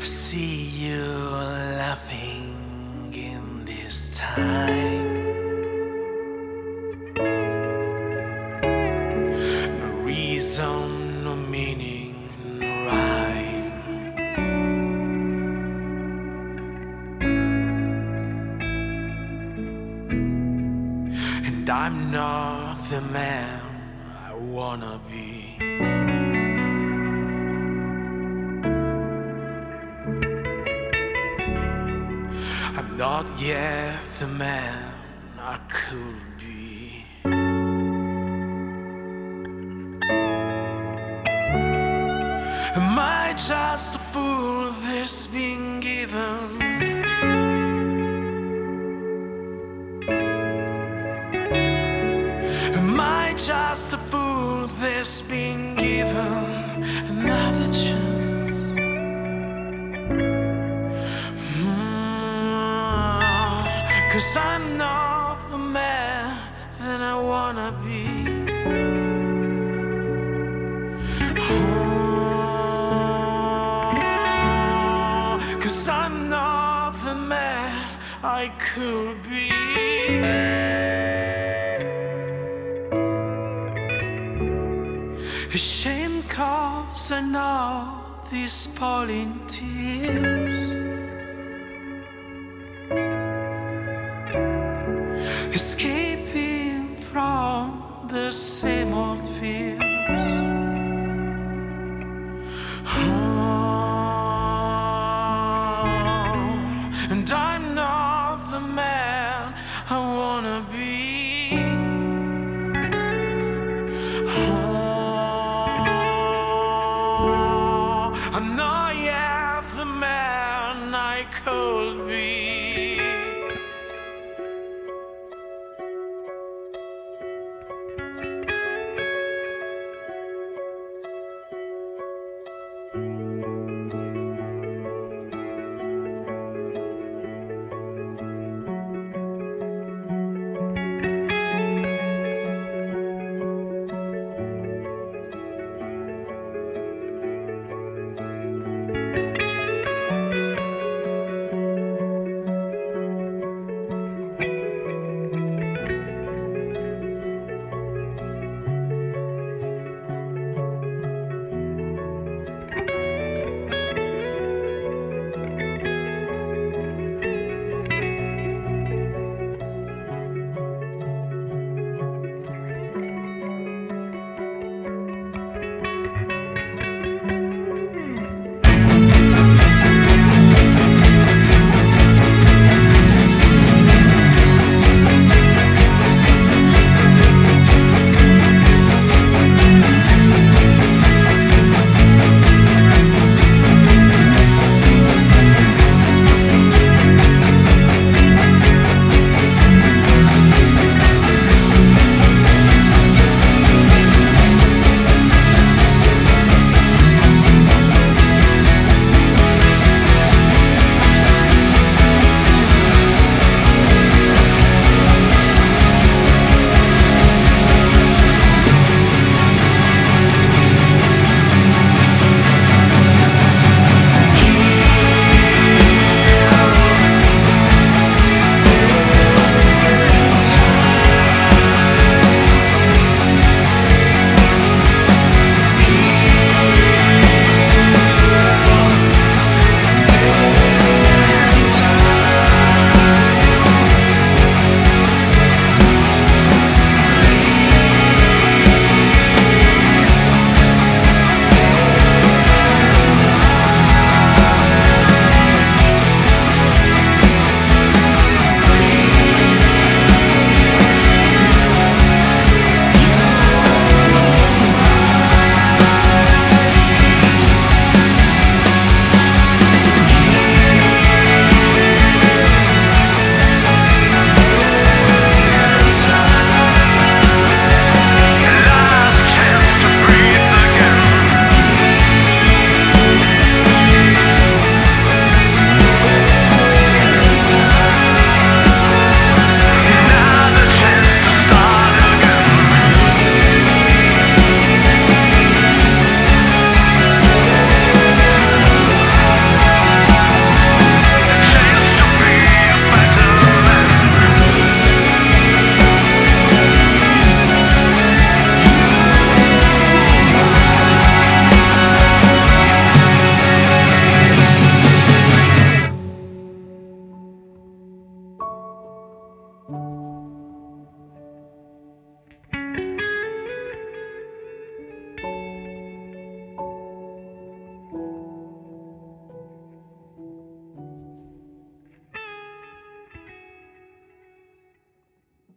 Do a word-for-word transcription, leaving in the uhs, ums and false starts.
See you laughing in this time. No reason, no meaning, no rhyme. And I'm not the man I wanna be. I'm not yet the man I could be. Am I just a fool that's been given? Am I just a fool that's been given another chance? Cause I'm not the man that I wanna be. Oh, cause I'm not the man I could be. A shame cause I know these falling tears, escaping from the same old fears. Oh, and I'm not the man I wanna be. Oh, I'm not yet the man I could